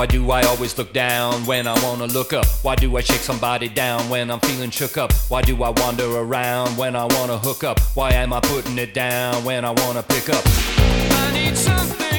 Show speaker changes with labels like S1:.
S1: Why do I always look down when I wanna look up? Why do I shake somebody down when I'm feeling shook up? Why do I wander around when I wanna hook up? Why am I putting it down when I wanna pick up? I need something